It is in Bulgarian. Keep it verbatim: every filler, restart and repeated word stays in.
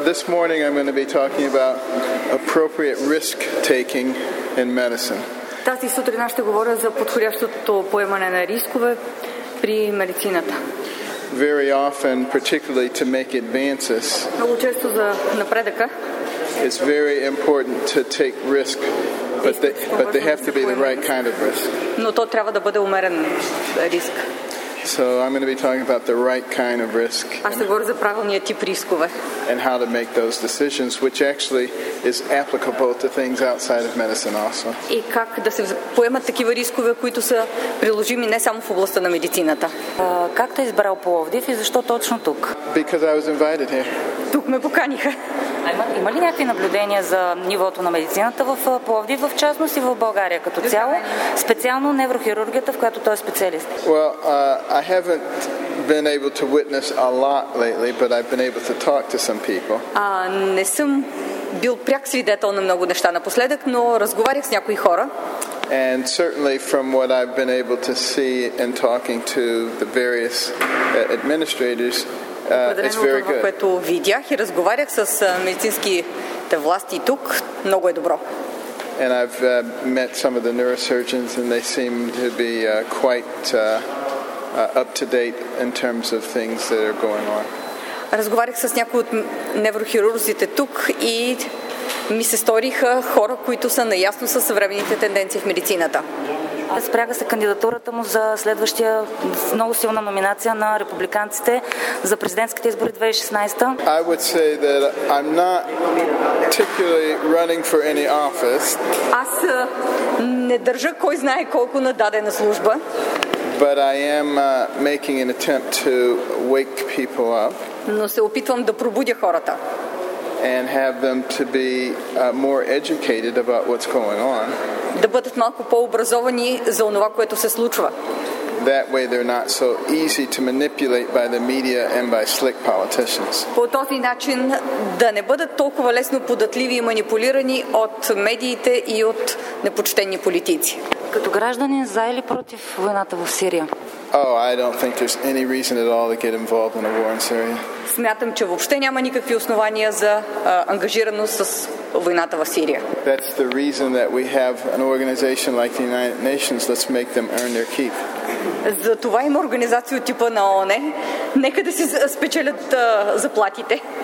this morning I'm going to be talking about appropriate risk-taking in medicine. Тази сутрин аз ще говоря за подходящото поемане на рискове при медицината. Very often, particularly to make advances, Много често за напредъка it's very important to take risk, but they, but they have to be the right kind of risk. но то трябва да бъде умерен риск. So I'm going to be talking about the right kind of risk Аз ще говоря за правилния тип рискове and how to make those decisions, which actually is applicable to things outside of medicine also. и как да се поемат такива рискове, които са приложими не само в областта на медицината. А, как те избрал Пловдив и защо точно тук? Because I was invited here. Тук ме поканиха. А има, има ли някакви наблюдения за нивото на медицината в Пловдив, в частност и в България като цяло, специално неврохирургията, в която той е специалист? Well, uh, I haven't been able to witness a lot lately, but I've been able to talk to some people. А, не съм бил пряк свидетел на много неща напоследък, но разговарях с някои хора. And certainly from what I've been able to see and talking to the various uh, administrators, uh, it's very това, good. което видях и разговарях с медицинските власти тук, много е добро. And I've uh, met some of the neurosurgeons, and they seem to be uh, quite uh, uh, up to date in terms of things that are going on. Разговарях с някои от неврохирурзите тук и ми се сториха хора, които са наясно с съвременните тенденции в медицината. Спряга се кандидатурата му за следващия много силна номинация на републиканците за президентските избори две хиляди и шестнадесета. I would say that I'm not particularly running for any office. Аз не държа кой знае колко на дадена служба. But I am uh, making an attempt to wake people up. Но се опитвам да пробудя хората. And have them to be uh, more educated about what's going on. Да бъдат малко по-образовани за онова, което се случва. That way they're not so easy to manipulate by the media and by slick politicians. По този начин да не бъдат толкова лесно податливи и манипулирани от медиите и от непочтени политици. Като гражданин за или против войната в Сирия? Oh, I don't think there's any reason at all to get involved in a war in Syria. Смятам, че въобще няма никакви основания за а, ангажираност с войната в Сирия. That's the reason that we have an organization like the United Nations. Let's make them earn their keep. За това има организация от типа на ООН. Нека да си спечелят а, заплатите.